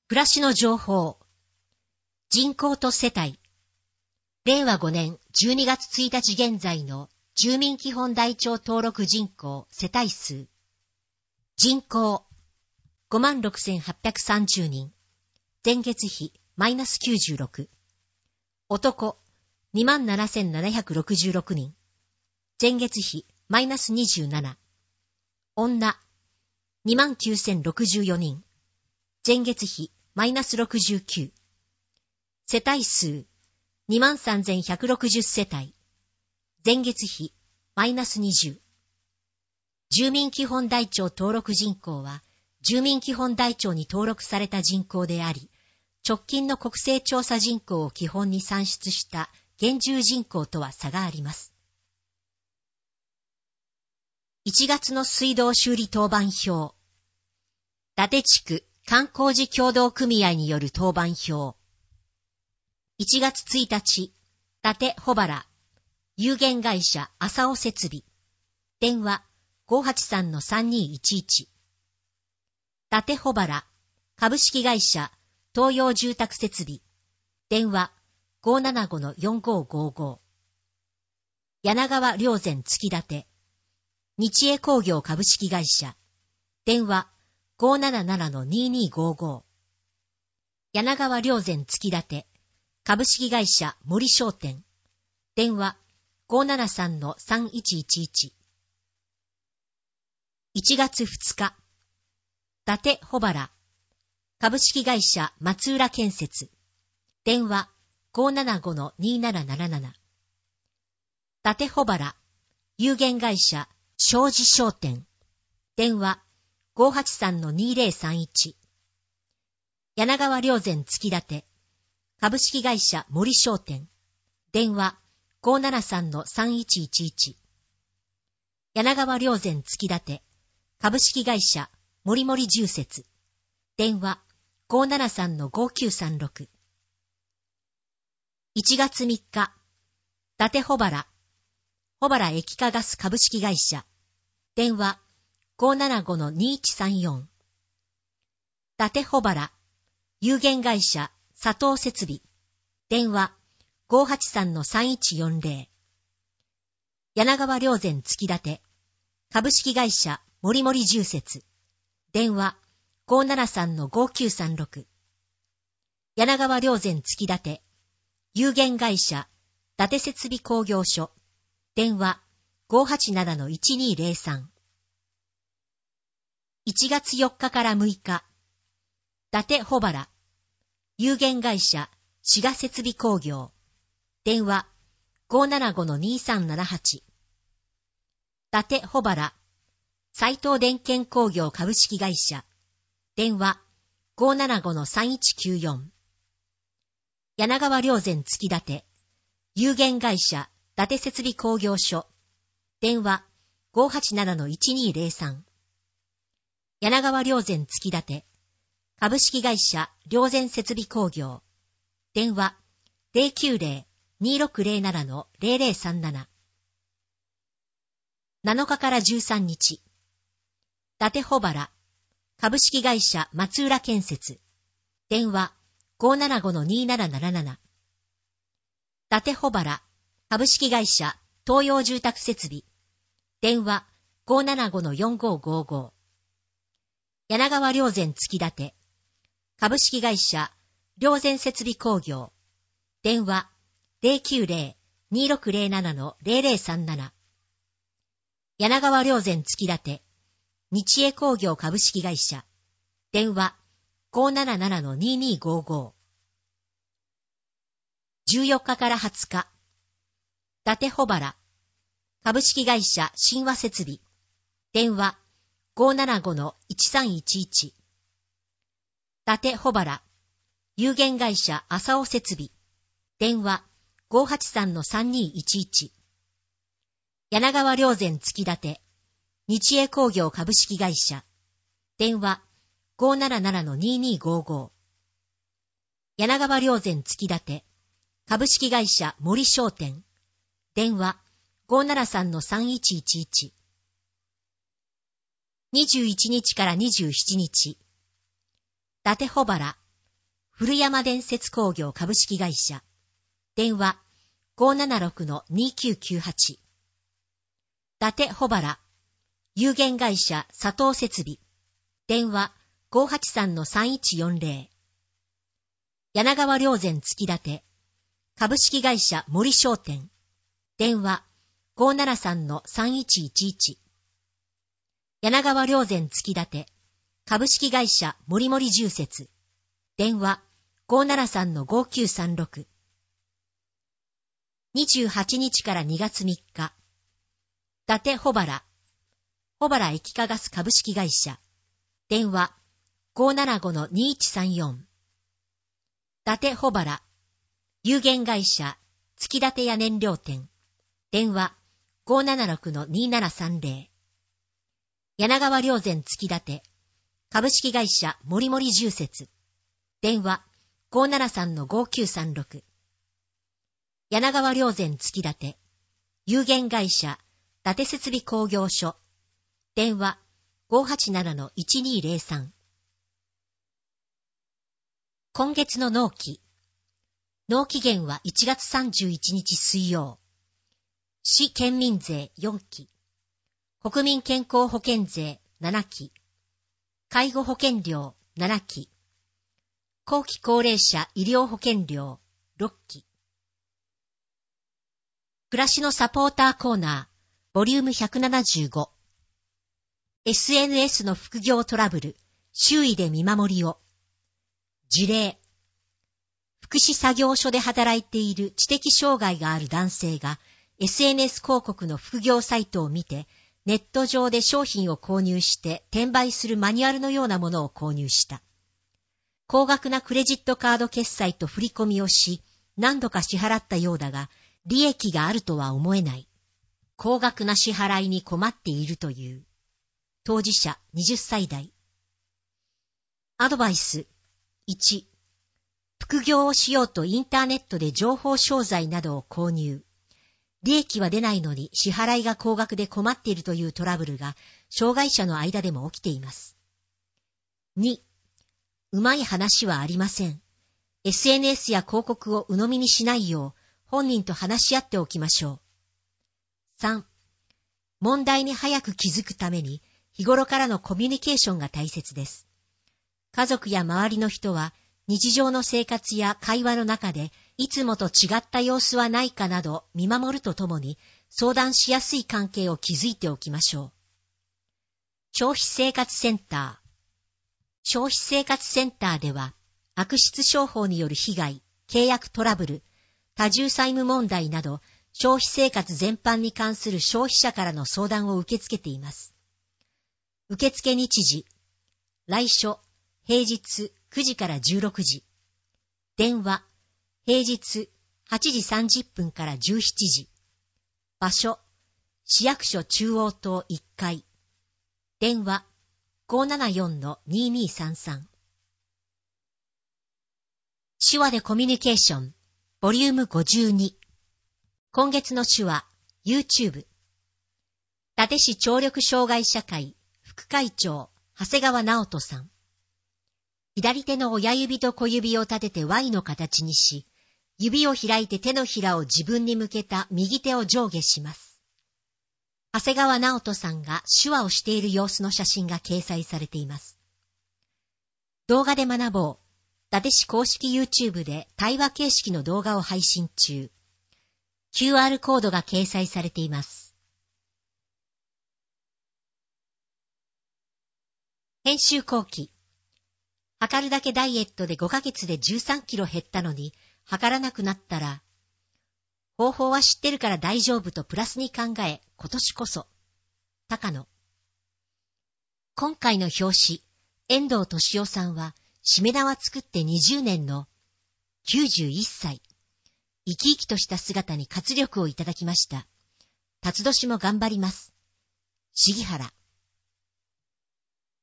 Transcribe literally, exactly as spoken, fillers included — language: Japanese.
暮らしの情報。人口と世帯。れいわごねんじゅうにがつついたち現在の住民基本台帳登録人口世帯数。人口 ごまんろくせんはっぴゃくさんじゅうにん。前月比マイナスきゅうじゅうろく。男 にまんななせんななひゃくろくじゅうろくにん。前月比マイナスにじゅうなな。女 にまんきゅうせんろくじゅうよにん。前月比マイナスろくじゅうきゅう。世帯数 にまんさんぜんひゃくろくじゅう 世帯。前月比マイナスにじゅう。住民基本台帳登録人口は住民基本台帳に登録された人口であり、直近の国勢調査人口を基本に算出した現住人口とは差があります。いちがつの水道修理当番表。伊達地区観光事協同組合による当番表。いちがつついたち、伊達保原、有限会社浅尾設備。電話 ごーはちさんのさんにーいちいち。伊達保原、株式会社東洋住宅設備。電話 ごーななごのよんごーごーごー。柳川良善月立。日栄工業株式会社。電話 ごーなななのにーにーごーごー。柳川良善月立。株式会社森商店。電話 ごーななさんのさんいちいちいち。いちがつふつか。伊達保原。株式会社松浦建設。電話 ごーななごのにーななななな。伊達保原。有限会社庄司商店。電話 ごーはちさんのにーぜろさんいち。柳川良善月立。株式会社森商店。電話 ごーななさんのさんいちいちいち。柳川良善月立。株式会社森森住設。電話 ごーななさんのごーきゅうさんろく。いちがつみっか。伊達保原。保原液化ガス株式会社。電話 ごーななごのにーいちさんよん。伊達保原。有限会社佐藤設備。電話 ごーはちさんのさんいちよんぜろ。柳川良善月立。株式会社森森住設。電話 ごーななさんのごーきゅうさんろく。柳川良善月立。有限会社伊達設備工業所。電話 ごーはちななのいちにーぜろさん。いちがつよっかからむいか。伊達保原。有限会社滋賀設備工業。電話 ごーななごのにーさんななはち。伊達保原。斉藤電建工業株式会社。電話 ごーななごのさんいちきゅうよん。柳川良善月立。有限会社伊達設備工業所。電話 ごーはちななのいちにーぜろさん。柳川良善月立。株式会社良善設備工業。電話 ぜろきゅうぜろにーろくぜろななのぜろぜろさんなな。なのかからじゅうさんにち。伊達保原。株式会社松浦建設。電話 ごーななごのにーななななな。伊達保原。株式会社東洋住宅設備。電話 ごーななごのよんごーごーごー。柳川良善月立。株式会社良善設備工業。電話 ぜろきゅうぜろにーろくぜろななのぜろぜろさんなな。柳川良善月立。日栄工業株式会社。電話 ごーななななのにーにーごーごー。じゅうよっかからはつか。伊達保原。株式会社新和設備。電話 ごーななごのいちさんいちいち。伊達保原。有限会社浅尾設備。電話 ごーはちさんのさんにーいちいち。柳川良善月立。日栄工業株式会社。電話 ごーななななのにーにーごーごー。柳川良善月立。株式会社森商店。電話 ごーななさんのさんいちいちいち。にじゅういちにちからにじゅうしちにち。伊達保原。 古山伝説工業株式会社。電話 ごーななろくのにきゅうきゅうはち。伊達穂原。有限会社佐藤設備。電話 ごーはちさんのさんいちよんぜろ。柳川良善月立。株式会社森商店。電話 ごーななさんのさんいちいちいち。柳川良善月立。株式会社森森住設。電話 ごーななさんのごーきゅうさんろく。にじゅうはちにちからにがつみっか。伊達穂原。穂原液化ガス株式会社。電話 ごーななごのにいちさんよん。伊達穂原。有限会社月立屋燃料店。電話 ごーななろくのにーななさんぜろ。柳川良善月立。株式会社森森住設。電話 ごーななさんのごーきゅうさんろく。柳川良善月立。有限会社伊達設備工業所。電話 ごーはちななのいちにーぜろさん。今月の納期。納期限はいちがつさんじゅういちにち水曜。市県民税よんき。国民健康保険税ななき。介護保険料ななき。後期高齢者医療保険料ろっき。暮らしのサポーターコーナー、ボリュームひゃくななじゅうご。エスエヌエス の副業トラブル、周囲で見守りを。事例。福祉作業所で働いている知的障害がある男性が エスエヌエス 広告の副業サイトを見て、ネット上で商品を購入して転売するマニュアルのようなものを購入した。高額なクレジットカード決済と振り込みをし、何度か支払ったようだが、利益があるとは思えない。高額な支払いに困っているという。当事者はたち代。アドバイス。いち、副業をしようとインターネットで情報商材などを購入。利益は出ないのに支払いが高額で困っているというトラブルが障害者の間でも起きています。に、うまい話はありません。エスエヌエス や広告を鵜呑みにしないよう本人と話し合っておきましょう。さん、問題に早く気づくために日頃からのコミュニケーションが大切です。家族や周りの人は日常の生活や会話の中でいつもと違った様子はないかなど見守るとともに相談しやすい関係を築いておきましょう。消費生活センター。消費生活センターでは悪質商法による被害、契約トラブル、多重債務問題など消費生活全般に関する消費者からの相談を受け付けています。受付日時、来所、平日くじからじゅうろくじ。電話、平日はちじさんじゅっぷんからじゅうしちじ。場所、市役所中央棟いっかい。電話、ごーななよんのにーにーさんさん。手話でコミュニケーション、ボリュームごじゅうに。今月の手話、YouTube。伊達市聴力障害者会副会長、長谷川直人さん。左手の親指と小指を立てて ワイ の形にし、指を開いて手のひらを自分に向けた右手を上下します。長谷川直人さんが手話をしている様子の写真が掲載されています。動画で学ぼう。伊達市公式 YouTube で対話形式の動画を配信中。キューアール コードが掲載されています。編集後期。測るだけダイエットでごかげつでじゅうさんキロ減ったのに、測らなくなったら、方法は知ってるから大丈夫とプラスに考え、今年こそ。高野。今回の表紙、遠藤敏夫さんは、しめ縄作ってにじゅうねんのきゅうじゅういっさい。生き生きとした姿に活力をいただきました。辰年も頑張ります。重原。